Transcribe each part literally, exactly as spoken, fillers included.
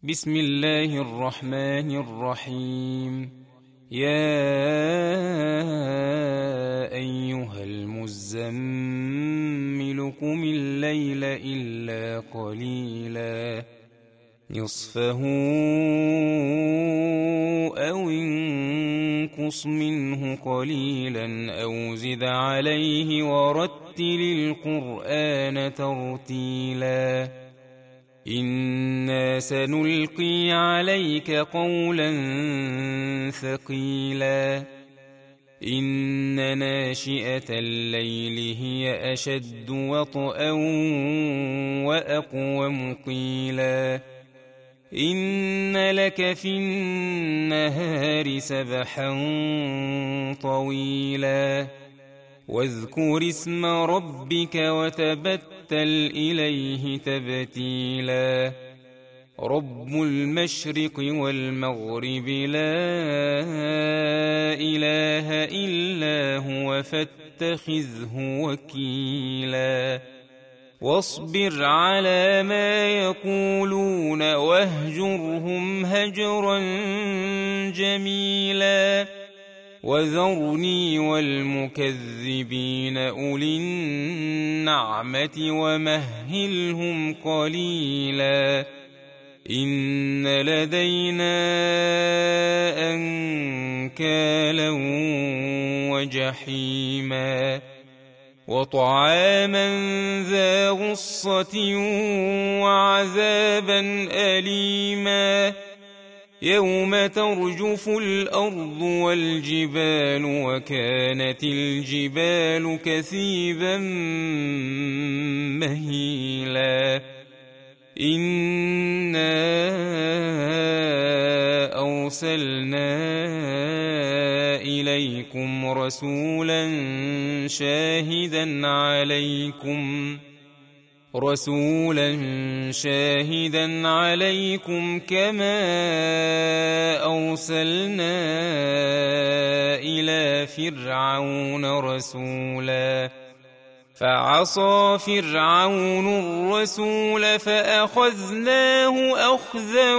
بسم الله الرحمن الرحيم. يا أيها المزمل قم الليل إلا قليلا نصفه أو انقص منه قليلا أو زد عليه ورتل القرآن ترتيلا. إنا سنلقي عليك قولا ثقيلا. إن ناشئة الليل هي أشد وطئا وأقوم قيلا. إن لك في النهار سبحا طويلا. واذكر اسم ربك وتبتل إليه تبتيلا. رب المشرق والمغرب لا إله إلا هو فاتخذه وكيلا. واصبر على ما يقولون واهجرهم هجرا جميلا. وذرني والمكذبين أولي النعمة ومهلهم قليلا. إن لدينا أنكالا وجحيما وطعاما ذا غصة وعذابا أليما يوم ترجف الأرض والجبال وكانت الجبال كثيبا مهيلا. إنا أرسلنا إليكم رسولا شاهدا عليكم رسولا شاهدا عليكم كما أرسلنا إلى فرعون رسولا. فعصى فرعون الرسول فأخذناه أخذا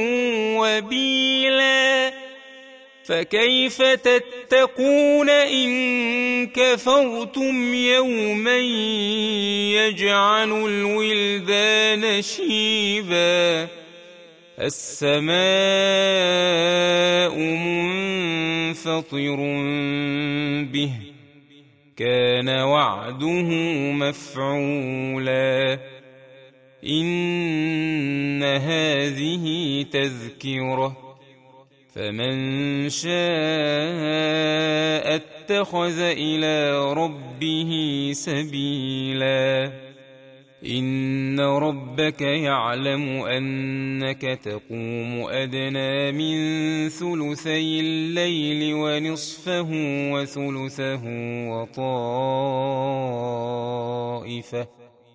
وبيلا. فكيف تتقون إن كفرتم يوما يجعل الولدان شيبا. السماء منفطر به كان وعده مفعولا. إن هذه تذكرة فمن شاء اتخذ إلى ربه سبيلا. إن ربك يعلم أنك تقوم أدنى من ثلثي الليل ونصفه وثلثه وطائفة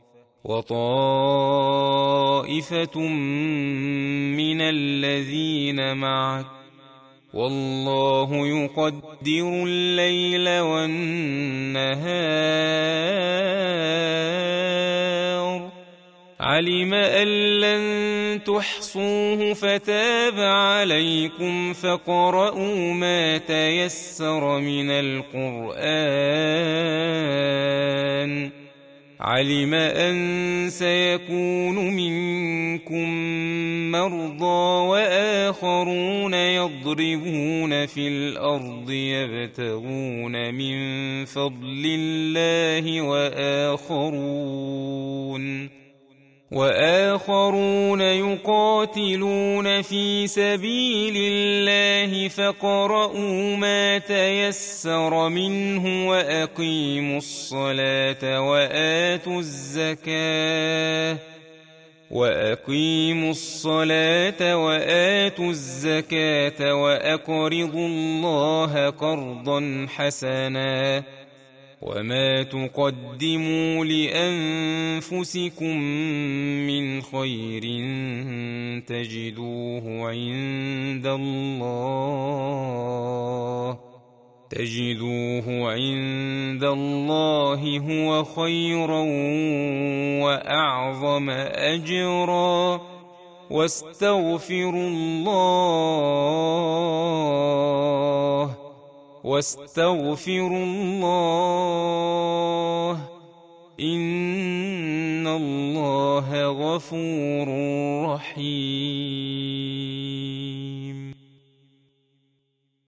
وطائفة من الذين معك والله يقدر الليل والنهار. علم أن لن تحصوه فتاب عليكم فاقرؤوا ما تيسر من القرآن. علم أن سيكون منكم مرضى وآخرون يضربون في الأرض يبتغون من فضل الله وآخرون وآخرون يقاتلون في سبيل الله فاقرؤوا ما تيسر منه وأقيموا الصلاة وآتوا الزكاة وأقيموا الصلاة وآتوا الزكاة وأقرضوا الله قرضا حسنا. وما تقدموا لأنفسكم من خير تجدوه عند الله تجدوه عند الله هو خيرا وأعظم أجرا واستغفروا الله واستغفروا الله إن الله غفور رحيم.